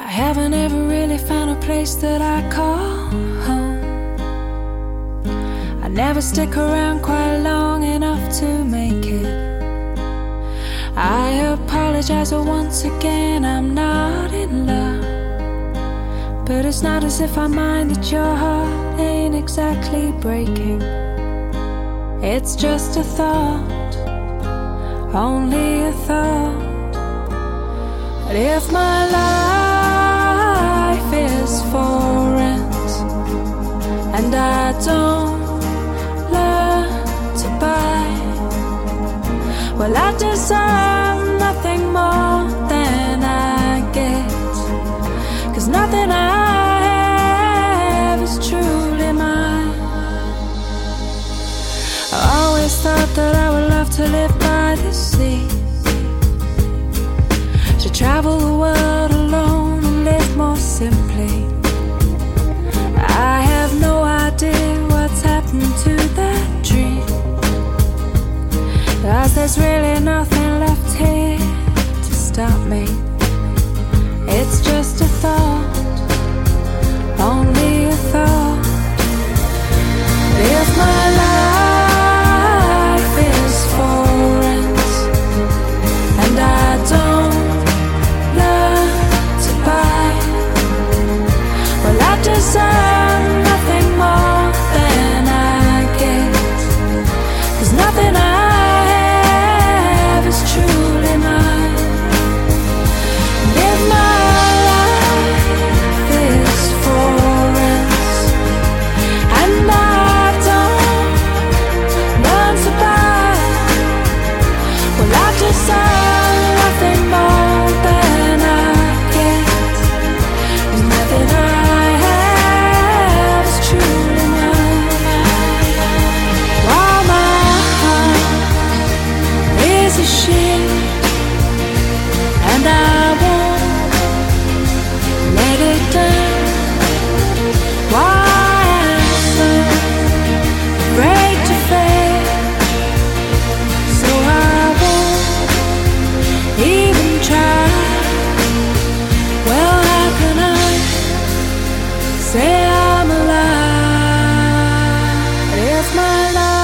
haven't ever really found a place that I call home. I never stick around quite long enough to make it. I apologize, but once again I'm not in love. But it's not as if I mind that your heart ain't exactly breaking. It's just a thought, only a thought. But if my life is for rent and I don't learn to buy, well, I deserve nothing more than I get, 'cause nothing I have is truly mine. I always thought that I would love to live by the sea, to travel the world alone and live more simply. I have no idea what's happened to that dream, 'cause there's really nothing left here to stop me. It's just a thought, only a thought. But if my life is for rent and I don't learn to buy, well, I deserve nothing more than I get, 'cause nothing I have is truly mine. And if my life is for rent and I don't learn to buy, well, I deserve nothing more than I get, 'cause nothing I have is truly mine. While my heart is a ship and I won't let it down, why I'm so afraid to fail, so I won't even try. Well, how can I say I'm alive if my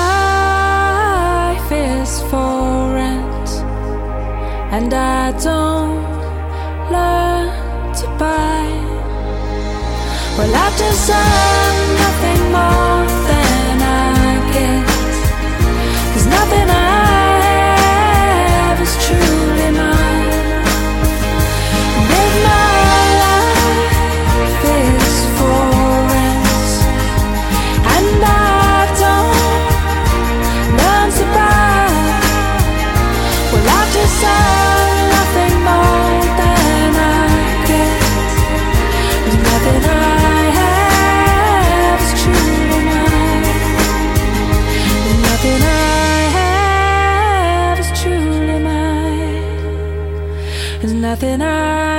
life is for rent and I don't learn to buy? Well, I deserve nothing more than I get, 'cause nothing I have is truly mine. And if my life is for rent and I don't learn to buy, well, I deserve nothing more than I get, 'cause nothing I have is truly mine. And nothing I have is truly mine. There's nothing I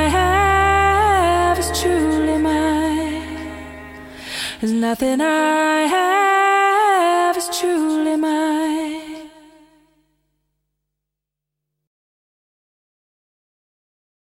have is truly mine. There's nothing I have